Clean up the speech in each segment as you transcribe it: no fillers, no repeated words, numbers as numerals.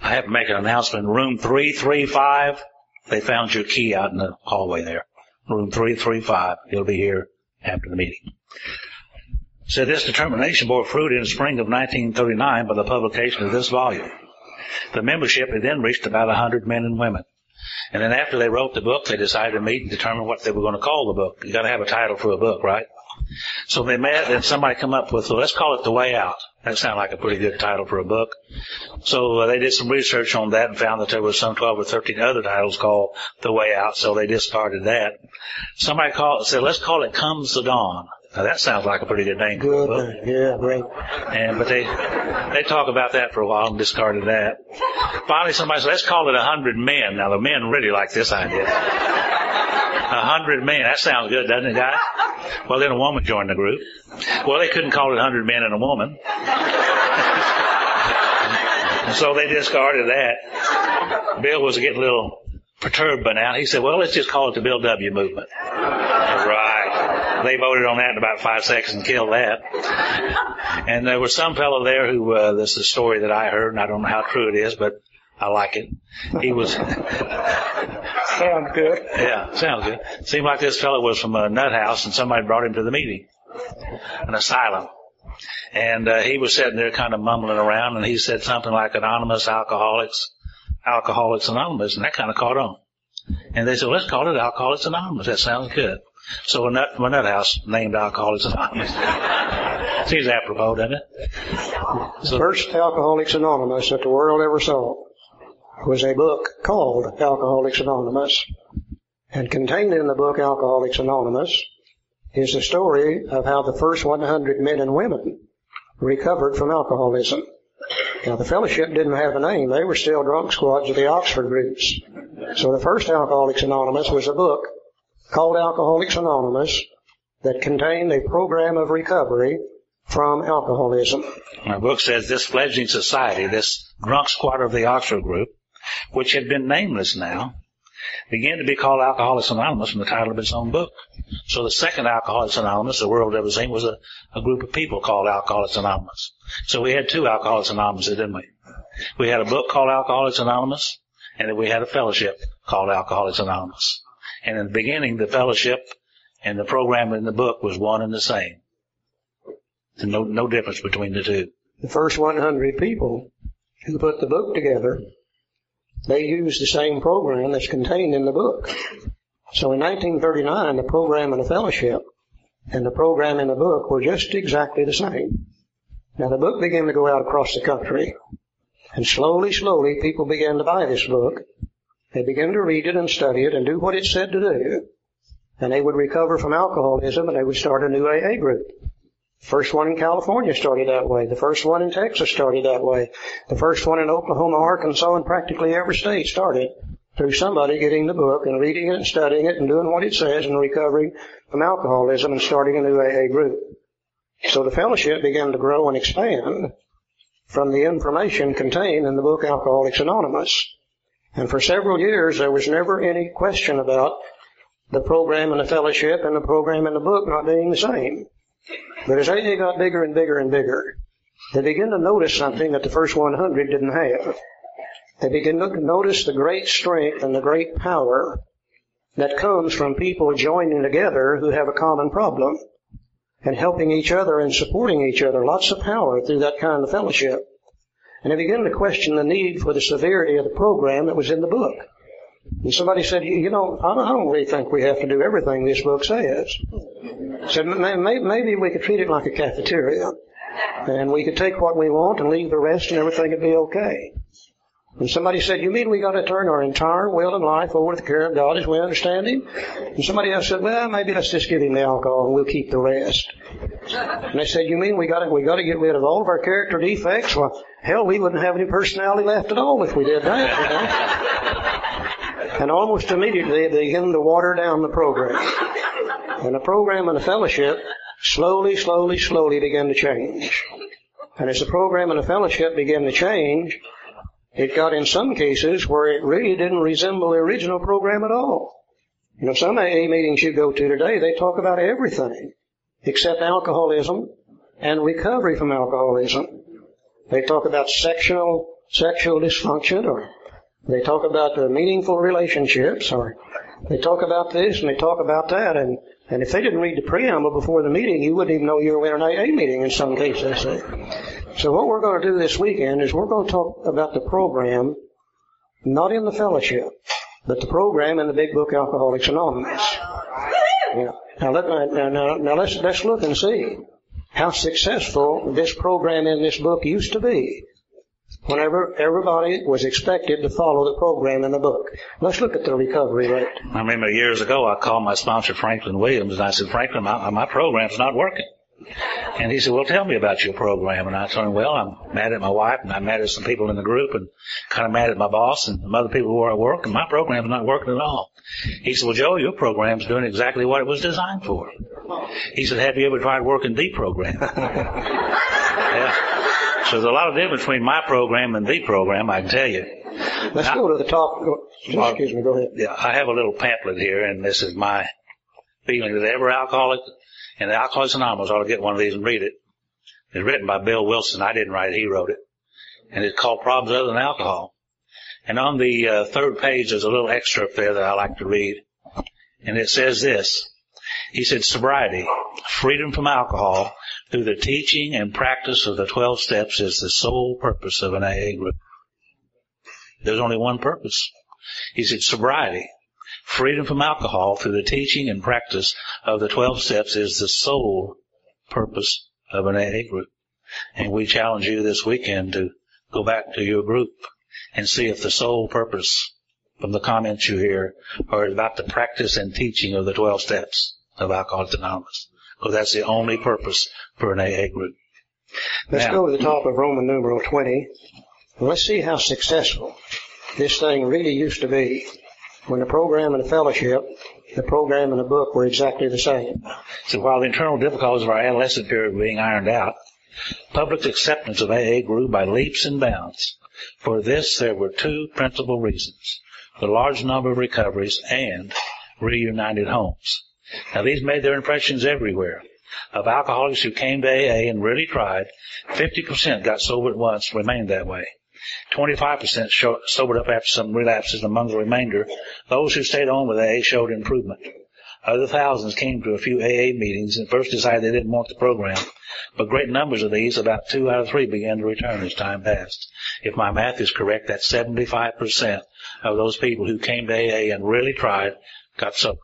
I have to make an announcement. Room 335, they found your key out in the hallway there. Room 335. He'll be here after the meeting. So this determination bore fruit in the spring of 1939 by the publication of this volume. The membership had then reached about 100 men and women. And then after they wrote the book, they decided to meet and determine what they were going to call the book. You got to have a title for a book, right? So they met and somebody come up with, let's call it The Way Out. That sounded like a pretty good title for a book. So they did some research on that and found that there was some 12 or 13 other titles called The Way Out, so they discarded that. Somebody said, let's call it Comes the Dawn. Now that sounds like a pretty good name for a book. Yeah, great. But they talked about that for a while and discarded that. Finally somebody said, let's call it 100 Men. Now the men really like this idea. 100 men. That sounds good, doesn't it, guys? Well, then a woman joined the group. Well, they couldn't call it 100 men and a woman. So they discarded that. Bill was getting a little perturbed by now. He said, well, let's just call it the Bill W. Movement. Right. They voted on that in about 5 seconds and killed that. And there was some fellow there who, this is a story that I heard, and I don't know how true it is, but I like it. He was... Sounds good. Yeah, sounds good. Seemed like this fellow was from a nut house, and somebody brought him to the meeting, an asylum. And he was sitting there kind of mumbling around, and he said something like Anonymous Alcoholics Anonymous, and that kind of caught on. And they said, let's call it Alcoholics Anonymous. That sounds good. So a nut from a nut house named Alcoholics Anonymous. Seems apropos, doesn't it? The first Alcoholics Anonymous that the world ever saw was a book called Alcoholics Anonymous. And contained in the book Alcoholics Anonymous is the story of how the first 100 men and women recovered from alcoholism. Now, the fellowship didn't have a name. They were still drunk squads of the Oxford groups. So the first Alcoholics Anonymous was a book called Alcoholics Anonymous that contained a program of recovery from alcoholism. My book says this fledgling society, this drunk squad of the Oxford group, which had been nameless now, began to be called Alcoholics Anonymous from the title of its own book. So the second Alcoholics Anonymous the world ever seen was a group of people called Alcoholics Anonymous. So we had two Alcoholics Anonymous, didn't we? We had a book called Alcoholics Anonymous, and then we had a fellowship called Alcoholics Anonymous. And in the beginning, the fellowship and the program in the book was one and the same. No difference between the two. The first 100 people who put the book together, they used the same program that's contained in the book. So in 1939, the program in the fellowship and the program in the book were just exactly the same. Now, the book began to go out across the country, and slowly, people began to buy this book. They began to read it and study it and do what it said to do. And they would recover from alcoholism, and they would start a new AA group. The first one in California started that way. The first one in Texas started that way. The first one in Oklahoma, Arkansas, and practically every state started through somebody getting the book and reading it and studying it and doing what it says and recovering from alcoholism and starting a new AA group. So the fellowship began to grow and expand from the information contained in the book Alcoholics Anonymous. And for several years, there was never any question about the program in the fellowship and the program in the book not being the same. But as AA got bigger and bigger and bigger, they began to notice something that the first 100 didn't have. They began to notice the great strength and the great power that comes from people joining together who have a common problem and helping each other and supporting each other. Lots of power through that kind of fellowship. And they began to question the need for the severity of the program that was in the book. And somebody said, I don't really think we have to do everything this book says. Said, maybe we could treat it like a cafeteria, and we could take what we want and leave the rest, and everything would be okay. And somebody said, you mean we got to turn our entire will and life over to the care of God as we understand Him? And somebody else said, well, maybe let's just give Him the alcohol and we'll keep the rest. And they said, you mean we got to get rid of all of our character defects? Well, hell, we wouldn't have any personality left at all if we did that. And almost immediately they began to water down the program. And the program and the fellowship slowly began to change. And as the program and the fellowship began to change, it got in some cases where it really didn't resemble the original program at all. Some AA meetings you go to today, they talk about everything except alcoholism and recovery from alcoholism. They talk about sectional sexual dysfunction, or they talk about meaningful relationships, or they talk about this and they talk about that. And if they didn't read the preamble before the meeting, you wouldn't even know you were in an AA meeting in some cases. So what we're going to do this weekend is we're going to talk about the program, not in the fellowship, but the program in the Big Book Alcoholics Anonymous. Yeah. Now let's look and see how successful this program in this book used to be whenever everybody was expected to follow the program in the book. Let's look at the recovery rate. I remember years ago I called my sponsor, Franklin Williams, and I said, Franklin, my program's not working. And he said, well, tell me about your program. And I told him, well, I'm mad at my wife, and I'm mad at some people in the group, and kind of mad at my boss and some other people who are at work, and my program's not working at all. He said, well, Joe, your program's doing exactly what it was designed for. He said, have you ever tried working the program? Yeah. So there's a lot of difference between my program and the program, I can tell you. Let's go to the top. Excuse me, go ahead. Yeah, I have a little pamphlet here, and this is my feeling that every alcoholic and the Alcoholics Anonymous ought to get one of these and read it. It's written by Bill Wilson. I didn't write it. He wrote it. And it's called Problems Other Than Alcohol. And on the third page, there's a little excerpt there that I like to read. And it says this. He said, sobriety, freedom from alcohol, through the teaching and practice of the 12 steps is the sole purpose of an AA group. There's only one purpose. He said, sobriety, freedom from alcohol through the teaching and practice of the 12 steps is the sole purpose of an AA group. And we challenge you this weekend to go back to your group and see if the sole purpose from the comments you hear are about the practice and teaching of the 12 steps of Alcoholics Anonymous. Because that's the only purpose for an AA group. Let's go to the top of Roman numeral 20. Let's see how successful this thing really used to be when the program and the fellowship, the program and the book were exactly the same. So while the internal difficulties of our adolescent period were being ironed out, public acceptance of AA grew by leaps and bounds. For this, there were two principal reasons: the large number of recoveries and reunited homes. Now, these made their impressions everywhere. Of alcoholics who came to AA and really tried, 50% got sober at once, remained that way. 25% sobered up after some relapses. Among the remainder, those who stayed on with AA showed improvement. Other thousands came to a few AA meetings and first decided they didn't want the program, but great numbers of these, about 2 out of 3, began to return as time passed. If my math is correct, that's 75% of those people who came to AA and really tried got sober.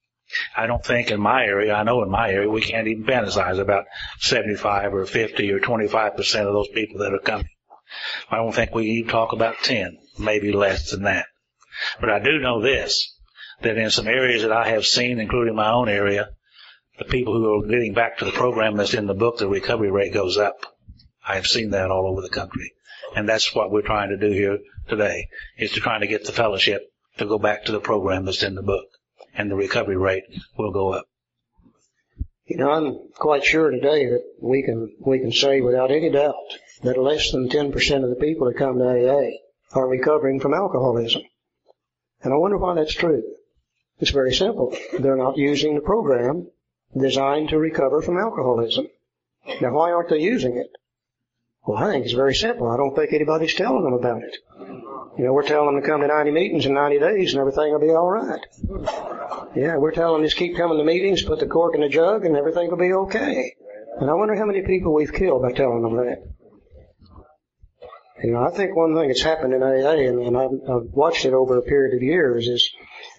I don't think in my area, I know in my area, we can't even fantasize about 75 or 50 or 25% of those people that are coming. I don't think we even talk about 10, maybe less than that. But I do know this, that in some areas that I have seen, including my own area, the people who are getting back to the program that's in the book, the recovery rate goes up. I have seen that all over the country. And that's what we're trying to do here today, is to try to get the fellowship to go back to the program that's in the book. And the recovery rate will go up. You know, I'm quite sure today that we can say without any doubt that less than 10% of the people that come to AA are recovering from alcoholism. And I wonder why that's true. It's very simple. They're not using the program designed to recover from alcoholism. Now, why aren't they using it? Well, I think it's very simple. I don't think anybody's telling them about it. You know, we're telling them to come to 90 meetings in 90 days and everything will be all right. Yeah, we're telling them just keep coming to meetings, put the cork in the jug, and everything will be okay. And I wonder how many people we've killed by telling them that. You know, I think one thing that's happened in AA, and I've watched it over a period of years, is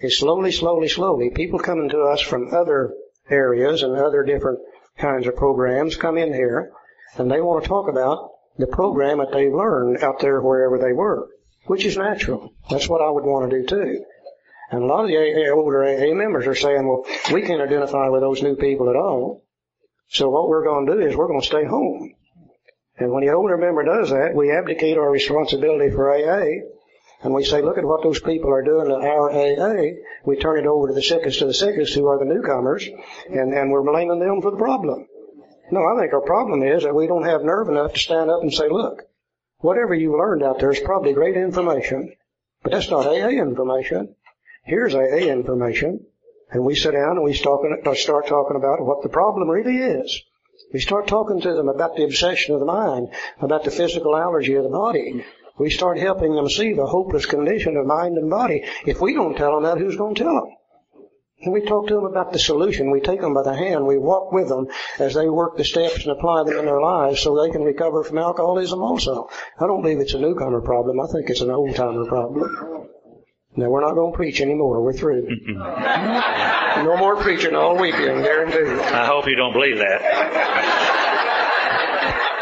slowly, people coming to us from other areas and other different kinds of programs come in here, and they want to talk about the program that they've learned out there wherever they were, which is natural. That's what I would want to do too. And a lot of the older AA members are saying, well, we can't identify with those new people at all. So what we're going to do is we're going to stay home. And when the older member does that, we abdicate our responsibility for AA, and we say, look at what those people are doing to our AA. We turn it over to the sickest of the sickest, who are the newcomers, and we're blaming them for the problem. No, I think our problem is that we don't have nerve enough to stand up and say, look, whatever you learned out there is probably great information, but that's not AA information. Here's AA information. And we sit down and we start talking about what the problem really is. We start talking to them about the obsession of the mind, about the physical allergy of the body, We start helping them see the hopeless condition of mind and body. If we don't tell them that, who's going to tell them? And we talk to them about the solution. We take them by the hand. We walk with them as they work the steps and apply them in their lives so they can recover from alcoholism also. I don't believe it's a newcomer problem. I think it's an old-timer problem. Now, we're not going to preach anymore. We're through. No more preaching all weekend, guaranteed. I hope you don't believe that.